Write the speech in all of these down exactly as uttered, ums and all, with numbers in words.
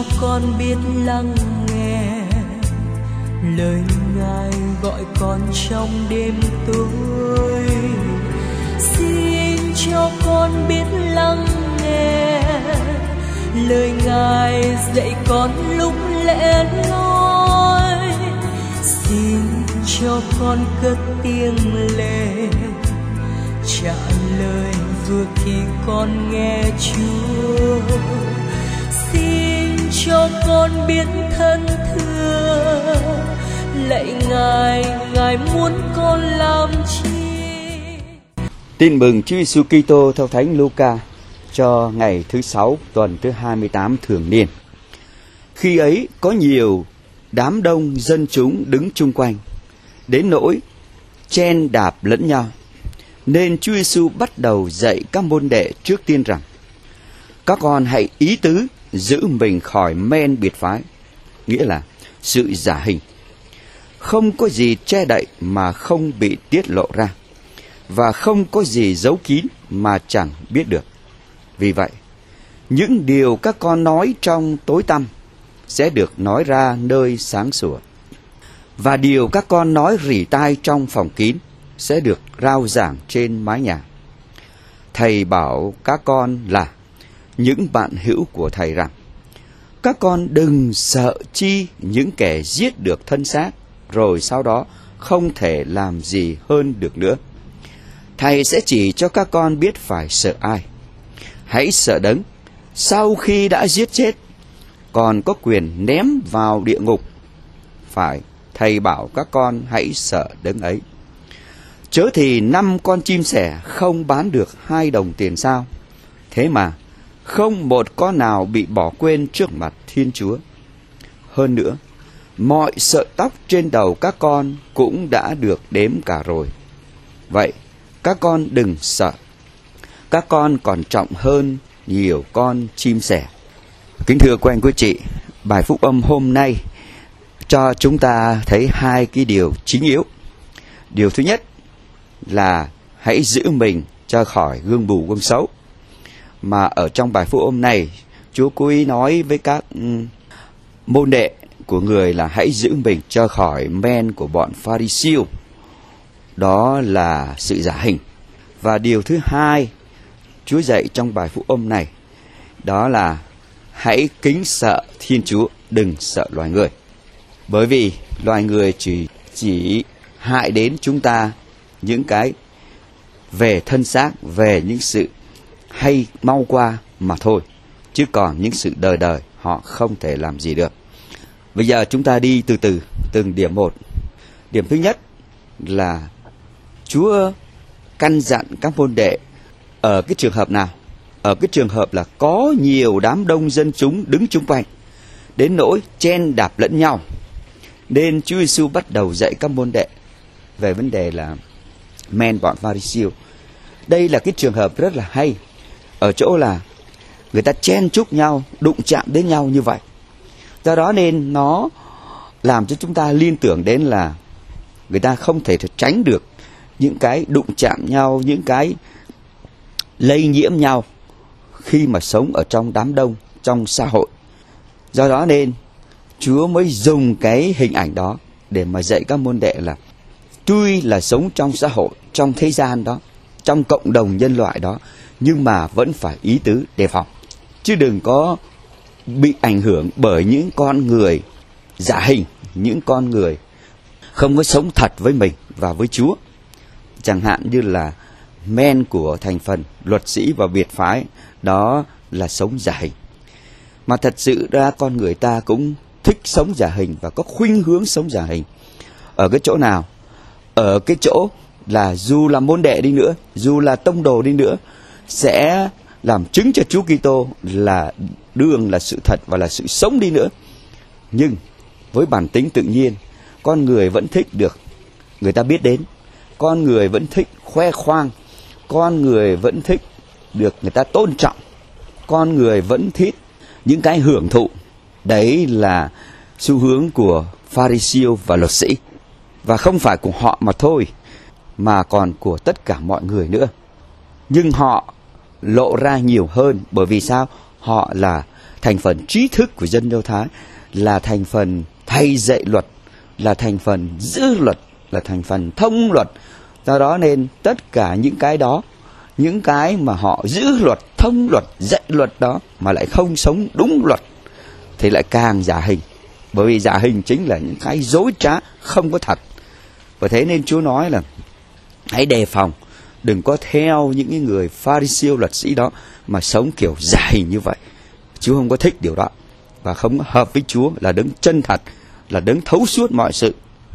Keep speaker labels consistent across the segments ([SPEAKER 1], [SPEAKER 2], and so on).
[SPEAKER 1] con biết lắng nghe lời Ngài gọi con trong đêm tối. Xin cho con biết lắng nghe lời Ngài dạy con lúc lẻ loi. Xin cho con cất tiếng lệ trả lời vừa khi con nghe Chúa. Xin cho con biết thân thương lạy Ngài, Ngài muốn con làm chi.
[SPEAKER 2] Tin mừng Chúa Giêsu Kitô theo Thánh Luca cho ngày thứ sáu tuần thứ hai mươi tám thường niên. Khi ấy có nhiều đám đông dân chúng đứng chung quanh, đến nỗi chen đạp lẫn nhau, nên Chúa Giêsu bắt đầu dạy các môn đệ trước tiên rằng: các con hãy ý tứ giữ mình khỏi men biệt phái, nghĩa là sự giả hình. Không có gì che đậy mà không bị tiết lộ ra, và không có gì giấu kín mà chẳng biết được. Vì vậy, những điều các con nói trong tối tăm sẽ được nói ra nơi sáng sủa, và điều các con nói rỉ tai trong phòng kín sẽ được rao giảng trên mái nhà. Thầy bảo các con là những bạn hữu của thầy rằng: các con đừng sợ chi những kẻ giết được thân xác, rồi sau đó không thể làm gì hơn được nữa. Thầy sẽ chỉ cho các con biết phải sợ ai. Hãy sợ Đấng sau khi đã giết chết còn có quyền ném vào địa ngục. Phải, thầy bảo các con hãy sợ Đấng ấy. Chớ thì năm con chim sẻ không bán được hai đồng tiền sao? Thế mà không một con nào bị bỏ quên trước mặt Thiên Chúa. Hơn nữa, mọi sợi tóc trên đầu các con cũng đã được đếm cả rồi. Vậy, các con đừng sợ. Các con còn trọng hơn nhiều con chim sẻ. Kính thưa quý anh quý chị, bài phúc âm hôm nay cho chúng ta thấy hai cái điều chính yếu. Điều thứ nhất là hãy giữ mình cho khỏi gương bù gương xấu. Mà ở trong bài phúc âm này, Chúa cố ý nói với các môn đệ của người là hãy giữ mình cho khỏi men của bọn Pha-ri-siêu. Đó là sự giả hình. Và điều thứ hai Chúa dạy trong bài phúc âm này, đó là hãy kính sợ Thiên Chúa, đừng sợ loài người. Bởi vì loài người chỉ, chỉ hại đến chúng ta những cái về thân xác, về những sự hay mau qua mà thôi. Chứ còn những sự đời đời họ không thể làm gì được. Bây giờ chúng ta đi từ từ, từng điểm một. Điểm thứ nhất là Chúa căn dặn các môn đệ ở cái trường hợp nào? Ở cái trường hợp là có nhiều đám đông dân chúng đứng chung quanh, đến nỗi chen đạp lẫn nhau. Nên Chúa Giêsu bắt đầu dạy các môn đệ về vấn đề là men bọn Pha-ri-siêu. Đây là cái trường hợp rất là hay, ở chỗ là người ta chen chúc nhau, đụng chạm đến nhau như vậy. Do đó nên nó làm cho chúng ta liên tưởng đến là người ta không thể tránh được những cái đụng chạm nhau, những cái lây nhiễm nhau khi mà sống ở trong đám đông, trong xã hội. Do đó nên Chúa mới dùng cái hình ảnh đó để mà dạy các môn đệ là tuy là sống trong xã hội, trong thế gian đó, trong cộng đồng nhân loại đó, nhưng mà vẫn phải ý tứ đề phòng. Chứ đừng có bị ảnh hưởng bởi những con người giả hình, những con người không có sống thật với mình và với Chúa. Chẳng hạn như là men của thành phần luật sĩ và biệt phái, đó là sống giả hình. Mà thật sự ra con người ta cũng thích sống giả hình và có khuynh hướng sống giả hình. Ở cái chỗ nào? Ở cái chỗ là dù là môn đệ đi nữa, dù là tông đồ đi nữa, sẽ làm chứng cho Chúa Kitô là đường, là sự thật và là sự sống đi nữa. Nhưng với bản tính tự nhiên, con người vẫn thích được người ta biết đến. Con người vẫn thích khoe khoang. Con người vẫn thích được người ta tôn trọng. Con người vẫn thích những cái hưởng thụ. Đấy là xu hướng của Pha-ri-siêu và luật sĩ. Và không phải của họ mà thôi, mà còn của tất cả mọi người nữa. Nhưng họ lộ ra nhiều hơn, bởi vì sao? Họ là thành phần trí thức của dân Do Thái, là thành phần thầy dạy luật, là thành phần giữ luật, là thành phần thông luật. Do đó nên tất cả những cái đó, những cái mà họ giữ luật, thông luật, dạy luật đó mà lại không sống đúng luật thì lại càng giả hình. Bởi vì giả hình chính là những cái dối trá, không có thật. Và thế nên Chúa nói là hãy đề phòng, đừng có theo những cái người Pha-ri-siêu luật sĩ đó mà sống kiểu giả hình như vậy. Chúa không có thích điều đó, và không hợp với Chúa là đấng chân thật, là đấng thấu suốt mọi sự.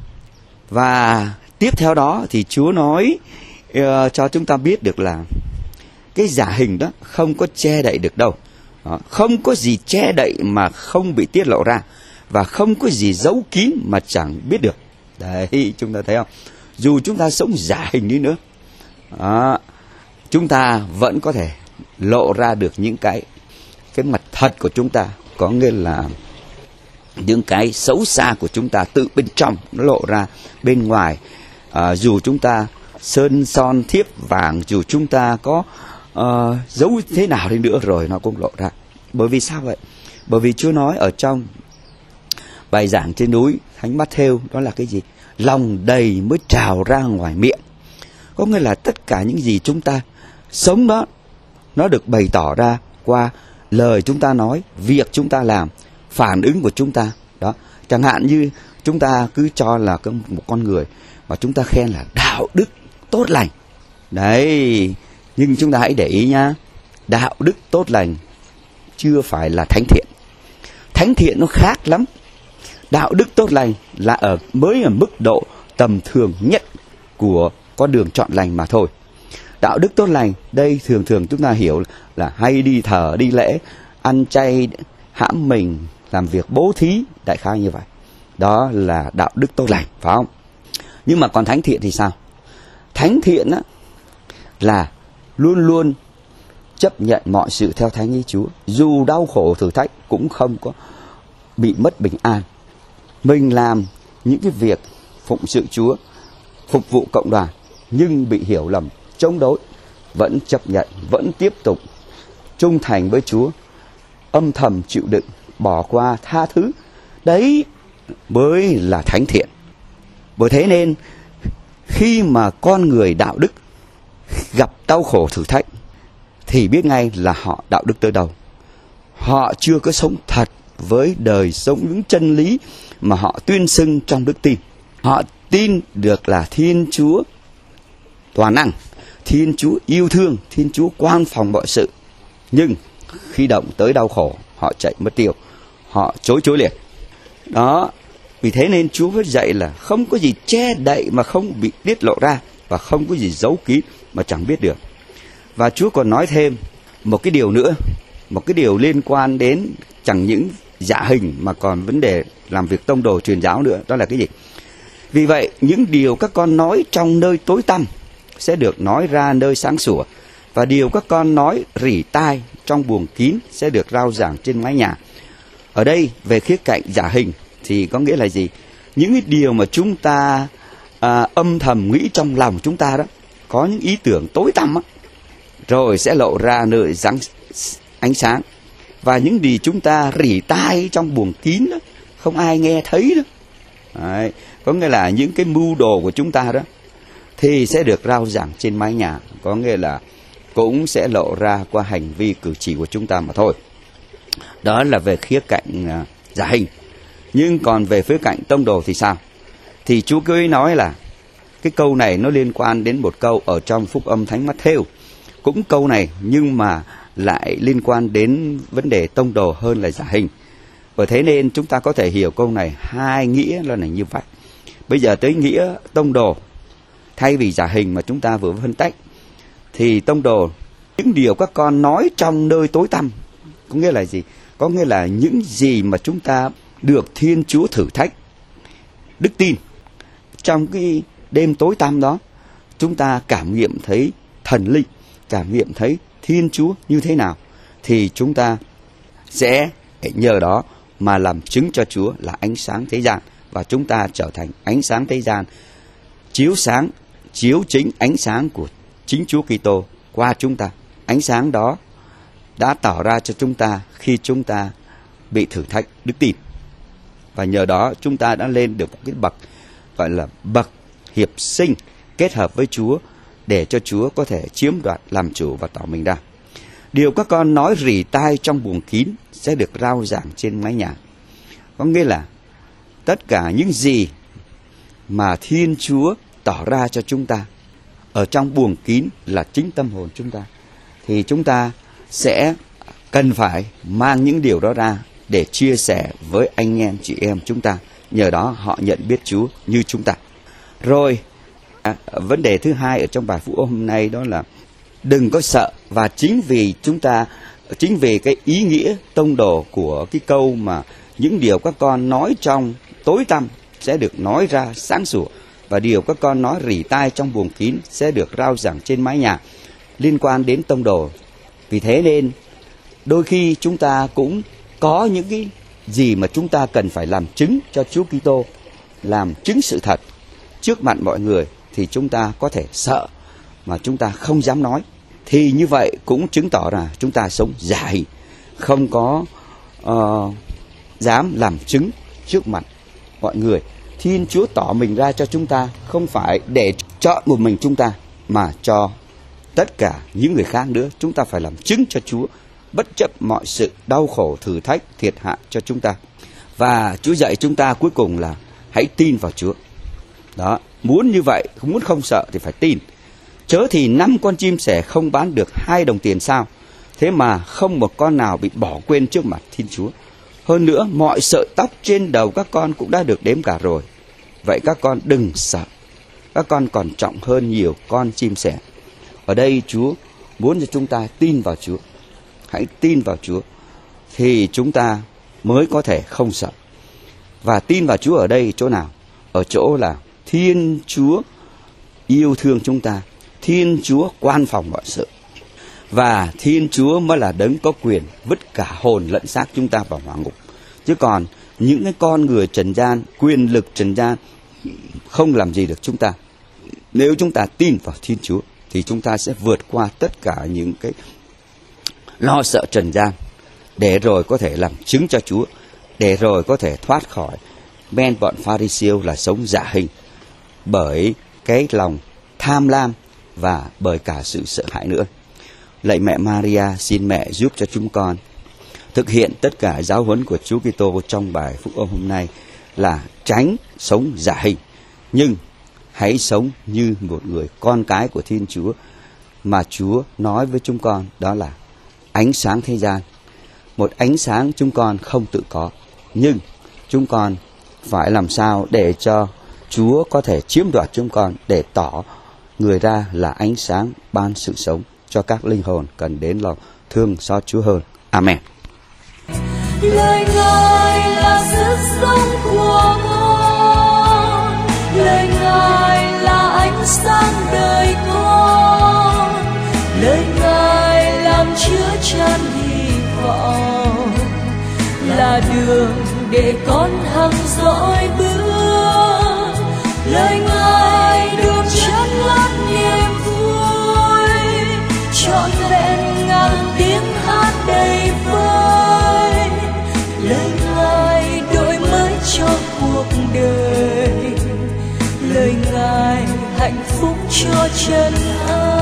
[SPEAKER 2] Và tiếp theo đó thì Chúa nói uh, cho chúng ta biết được là cái giả hình đó không có che đậy được đâu. Đó, không có gì che đậy mà không bị tiết lộ ra, và không có gì giấu kín mà chẳng biết được. Đấy, chúng ta thấy không? Dù chúng ta sống giả hình đi nữa, đó, chúng ta vẫn có thể lộ ra được những cái cái mặt thật của chúng ta, có nghĩa là những cái xấu xa của chúng ta tự bên trong nó lộ ra bên ngoài. À, dù chúng ta sơn son thiếp vàng, dù chúng ta có uh, giấu thế nào đi nữa rồi nó cũng lộ ra. Bởi vì sao vậy? Bởi vì Chúa nói ở trong bài giảng trên núi Thánh Mát-thêu, đó là cái gì? Lòng đầy mới trào ra ngoài miệng. Có nghĩa là tất cả những gì chúng ta sống đó, nó được bày tỏ ra qua lời chúng ta nói, việc chúng ta làm, phản ứng của chúng ta. Đó, chẳng hạn như chúng ta cứ cho là một con người mà chúng ta khen là đạo đức tốt lành. Đấy, nhưng chúng ta hãy để ý nhá, đạo đức tốt lành chưa phải là thánh thiện. Thánh thiện nó khác lắm. Đạo đức tốt lành là ở mới ở mức độ tầm thường nhất của con đường chọn lành mà thôi. Đạo đức tốt lành đây thường thường chúng ta hiểu là hay đi thờ, đi lễ, ăn chay, hãm mình, làm việc bố thí, đại khái như vậy. Đó là đạo đức tốt lành, phải không? Nhưng mà còn thánh thiện thì sao? Thánh thiện á, là luôn luôn chấp nhận mọi sự theo thánh ý Chúa. Dù đau khổ thử thách cũng không có bị mất bình an. Mình làm những cái việc phụng sự Chúa, phục vụ cộng đoàn, nhưng bị hiểu lầm, chống đối, vẫn chấp nhận, vẫn tiếp tục trung thành với Chúa, âm thầm chịu đựng, bỏ qua, tha thứ. Đấy mới là thánh thiện. Bởi thế nên khi mà con người đạo đức gặp đau khổ thử thách thì biết ngay là họ đạo đức tới đâu. Họ chưa có sống thật với đời sống những chân lý mà họ tuyên xưng trong đức tin. Họ tin được là Thiên Chúa toàn năng, Thiên Chúa yêu thương, Thiên Chúa quan phòng mọi sự. Nhưng khi động tới đau khổ, họ chạy mất tiêu, họ chối chối liệt. Đó, vì thế nên Chúa vẫn dạy là không có gì che đậy mà không bị tiết lộ ra, và không có gì giấu kín mà chẳng biết được. Và Chúa còn nói thêm một cái điều nữa, một cái điều liên quan đến chẳng những giả hình mà còn vấn đề làm việc tông đồ truyền giáo nữa. Đó là cái gì? Vì vậy những điều các con nói trong nơi tối tăm sẽ được nói ra nơi sáng sủa, và điều các con nói rỉ tai trong buồng kín sẽ được rao giảng trên mái nhà. Ở đây về khía cạnh giả hình thì có nghĩa là gì? Những cái điều mà chúng ta à, âm thầm nghĩ trong lòng chúng ta đó, có những ý tưởng tối tăm á, rồi sẽ lộ ra nơi sáng, ánh sáng. Và những gì chúng ta rỉ tai trong buồng kín đó, không ai nghe thấy đó. Đấy, có nghĩa là những cái mưu đồ của chúng ta đó thì sẽ được rao giảng trên mái nhà, có nghĩa là cũng sẽ lộ ra qua hành vi cử chỉ của chúng ta mà thôi. Đó là về khía cạnh uh, giả hình. Nhưng còn về khía cạnh tông đồ thì sao? Thì Chúa cứ nói là cái câu này nó liên quan đến một câu ở trong Phúc Âm Thánh Mát-thêu. Cũng câu này nhưng mà lại liên quan đến vấn đề tông đồ hơn là giả hình. Bởi thế nên chúng ta có thể hiểu câu này hai nghĩa là như vậy. Bây giờ tới nghĩa tông đồ, thay vì giả hình mà chúng ta vừa phân tách, thì tông đồ, những điều các con nói trong nơi tối tăm, có nghĩa là gì? Có nghĩa là những gì mà chúng ta được Thiên Chúa thử thách đức tin. Trong cái đêm tối tăm đó, chúng ta cảm nghiệm thấy thần linh, cảm nghiệm thấy Thiên Chúa như thế nào, thì chúng ta sẽ nhờ đó mà làm chứng cho Chúa là ánh sáng thế gian, và chúng ta trở thành ánh sáng thế gian, chiếu sáng, chiếu chính ánh sáng của chính Chúa Kitô qua chúng ta. Ánh sáng đó đã tỏ ra cho chúng ta khi chúng ta bị thử thách đức tin. Và nhờ đó chúng ta đã lên được một cái bậc gọi là bậc hiệp sinh kết hợp với Chúa, để cho Chúa có thể chiếm đoạt, làm chủ và tỏ mình ra. Điều các con nói rỉ tai trong buồng kín sẽ được rao giảng trên mái nhà. Có nghĩa là tất cả những gì mà Thiên Chúa tỏ ra cho chúng ta ở trong buồng kín là chính tâm hồn chúng ta, thì chúng ta sẽ cần phải mang những điều đó ra để chia sẻ với anh em chị em chúng ta. Nhờ đó họ nhận biết Chúa như chúng ta. Rồi à, vấn đề thứ hai ở trong bài phúc âm hôm nay đó là đừng có sợ. Và chính vì chúng ta, chính vì cái ý nghĩa tông đồ của cái câu mà những điều các con nói trong tối tăm sẽ được nói ra sáng sủa, và điều các con nói rỉ tai trong buồng kín sẽ được rao giảng trên mái nhà, liên quan đến tông đồ. Vì thế nên đôi khi chúng ta cũng có những cái gì mà chúng ta cần phải làm chứng cho Chúa Kitô, làm chứng sự thật trước mặt mọi người, thì chúng ta có thể sợ mà chúng ta không dám nói. Thì như vậy cũng chứng tỏ là chúng ta sống giả hình, không có uh, dám làm chứng trước mặt mọi người. Thiên Chúa tỏ mình ra cho chúng ta không phải để chọn một mình chúng ta, mà cho tất cả những người khác nữa. Chúng ta phải làm chứng cho Chúa bất chấp mọi sự đau khổ, thử thách, thiệt hại cho chúng ta. Và Chúa dạy chúng ta cuối cùng là hãy tin vào Chúa. Đó, muốn như vậy, muốn không sợ thì phải tin. Chớ thì năm con chim sẻ không bán được hai đồng tiền sao? Thế mà không một con nào bị bỏ quên trước mặt Thiên Chúa. Hơn nữa, mọi sợi tóc trên đầu các con cũng đã được đếm cả rồi. Vậy các con đừng sợ. Các con còn trọng hơn nhiều con chim sẻ. Ở đây Chúa muốn cho chúng ta tin vào Chúa. Hãy tin vào Chúa thì chúng ta mới có thể không sợ. Và tin vào Chúa ở đây chỗ nào? Ở chỗ là Thiên Chúa yêu thương chúng ta, Thiên Chúa quan phòng mọi sự, và Thiên Chúa mới là đấng có quyền vứt cả hồn lẫn xác chúng ta vào hỏa ngục. Chứ còn những cái con người trần gian, quyền lực trần gian không làm gì được chúng ta. Nếu chúng ta tin vào Thiên Chúa thì chúng ta sẽ vượt qua tất cả những cái lo sợ trần gian, để rồi có thể làm chứng cho Chúa, để rồi có thể thoát khỏi men bọn Pha-ri-siêu là sống giả hình bởi cái lòng tham lam và bởi cả sự sợ hãi nữa. Lạy mẹ Maria, xin mẹ giúp cho chúng con thực hiện tất cả giáo huấn của Chúa Kitô trong bài phúc âm hôm nay, là tránh sống giả hình, nhưng hãy sống như một người con cái của Thiên Chúa mà Chúa nói với chúng con, đó là ánh sáng thế gian. Một ánh sáng chúng con không tự có, nhưng chúng con phải làm sao để cho Chúa có thể chiếm đoạt chúng con, để tỏ người ra là ánh sáng ban sự sống cho các linh hồn cần đến lòng thương xót Chúa hơn. Amen.
[SPEAKER 1] Lời Ngài là sức sống của con, lời Ngài là ánh sáng đời con, lời Ngài làm chứa chan hy vọng, là đường để con hằng dõi bước. Lời Ngài đường chân lẫn niềm vui, trọn vẹn ngàn tiếng hát đầy vơi. Lời Ngài đổi mới cho cuộc đời, lời Ngài hạnh phúc cho chân ai.